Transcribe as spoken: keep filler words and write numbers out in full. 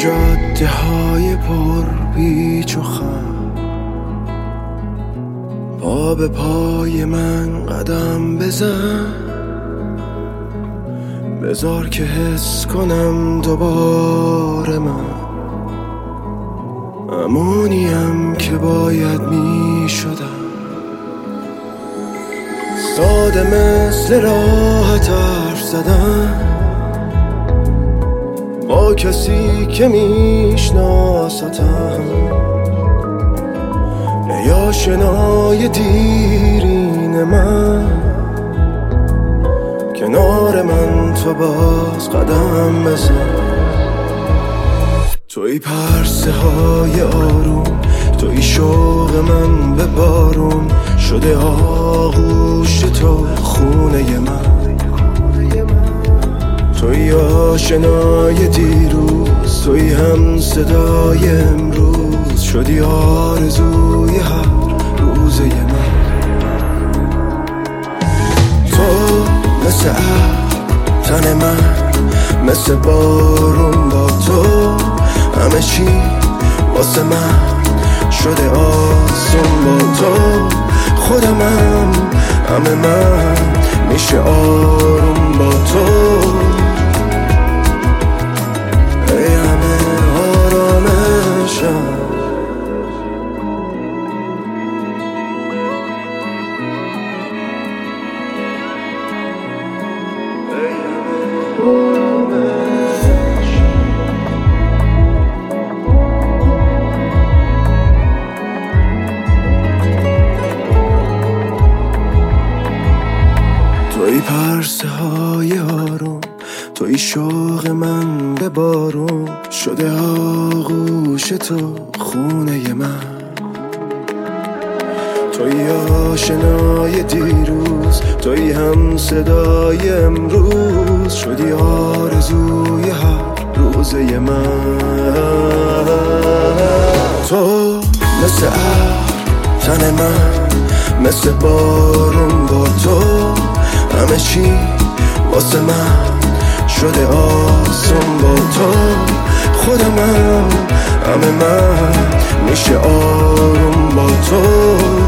جاده های پر پیچ و خم، پا به پای من قدم بزن، بذار که حس کنم دوباره من همونیم که باید می شدم. ساده مثل راحت حرف زدن با کسی که میشناستم، ای آشنای دیرین من، کنار من تو باز قدم بزن. توی پرسه های آروم، توی شوق من به بارون، شده آغوش تو خونه من. توی آشنای دیروز، توی هم صدای امروز، شدی آرزوی هر روزه من. تو مثل ابر تن من، مثل بارون با تو، همه چی واسه من شده آسون با تو. خودمم همه من میشه آروم با تو. ای همه آرامشم، توی پرسه های آروم، توی شوق من به بارون، شده آغوش تو خونه من. توی آشنای دیروز، توی هم صدای امروز، شدی آرزوی هر روزه من. تو مثل ابر تن من، مثل بارون با تو، همه چی واسه من شده آسون با تو. خودمم همه من میشه آروم با تو.